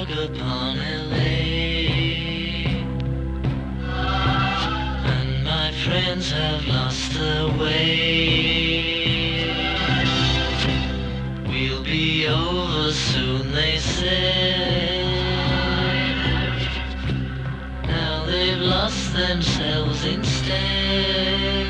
fog upon LA, and my friends have lost their way. We'll be over soon, they say. Now they've lost themselves instead.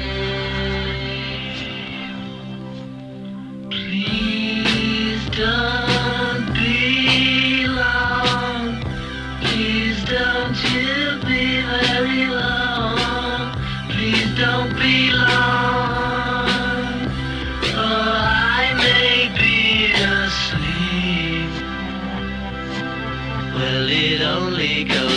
Please don't be long. Please don't you be very long. Please don't be long, or I may be asleep. Well, it only goes